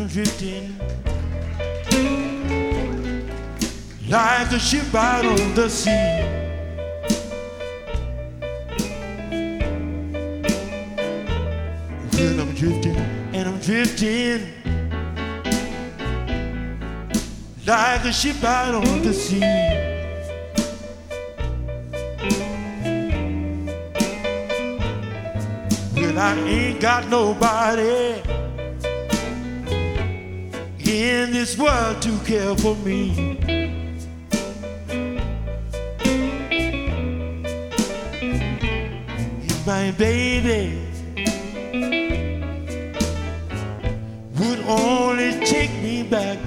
drifting like a ship out on the sea. Well, I'm drifting and I'm drifting like a ship out on the sea. Well, I ain't got nobody in this world to care for me. If my baby would only take me back